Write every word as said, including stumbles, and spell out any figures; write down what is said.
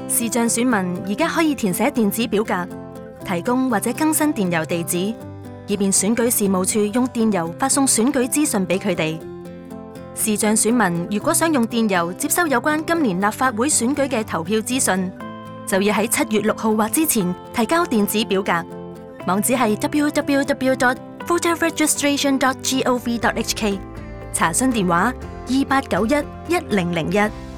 視障選民而家可以填寫電子表格，提供或者更新電郵地址，以便選舉事務處用電郵發送選舉資訊俾佢哋。視障選民如果想用電郵接收有關今年立法會選舉嘅投票資訊，就要喺七月六號或之前提交電子表格。網址係 double-u double-u double-u dot voter registration dot gov dot h k， 查詢電話二八九一一零零一。